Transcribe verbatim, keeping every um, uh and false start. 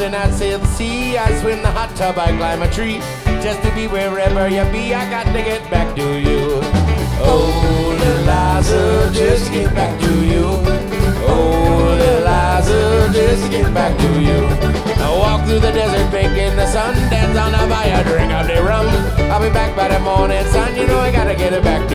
and I sail the sea. I swim the hot tub, I climb a tree. Just to be wherever you be, I got to get back to you. Oh, little Liza, just get back to you. Oh, little Liza, just get back to you. I walk through the desert, bake in the sun, dance on a fire, drink out the rum. I'll be back by the morning sun, you know I gotta get it back to you.